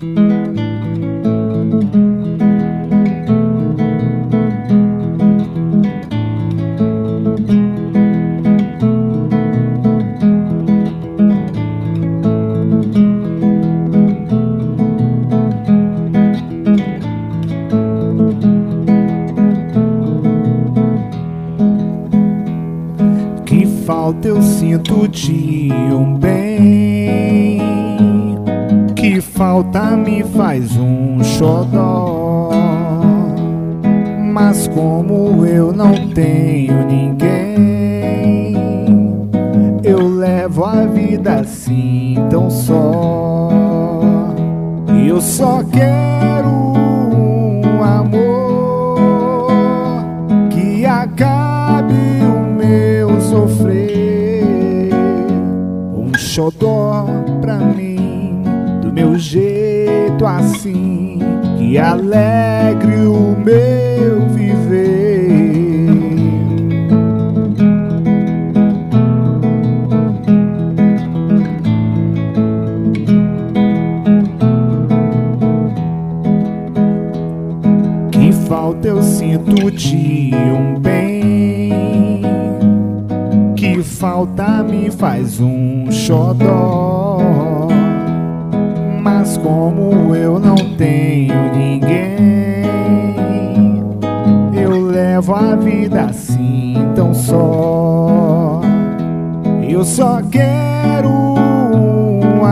Que falta eu sinto de um bem, que falta me faz um xodó. Mas como eu não tenho ninguém, eu levo a vida assim tão só. E eu só quero um amor que acabe o meu sofrer, um xodó pra mim, do meu jeito assim, que alegre o meu viver. Que falta eu sinto de um bem, que falta me faz um xodó. Mas como eu não tenho ninguém, eu levo a vida assim tão só. Eu só quero um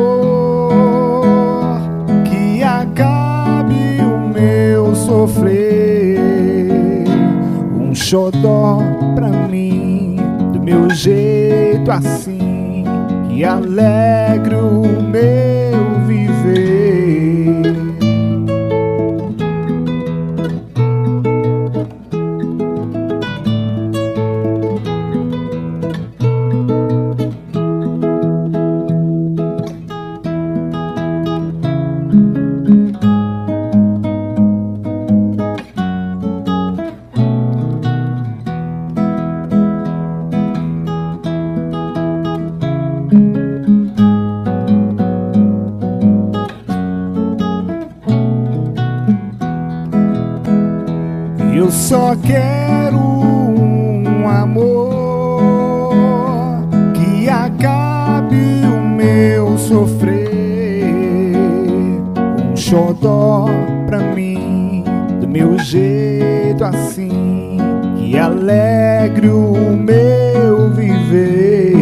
amor que acabe o meu sofrer, um xodó pra mim, do meu jeito assim, que alegre o meu viver. Eu só quero um amor que acabe o meu sofrer, um xodó pra mim, do meu jeito assim, que alegre o meu viver.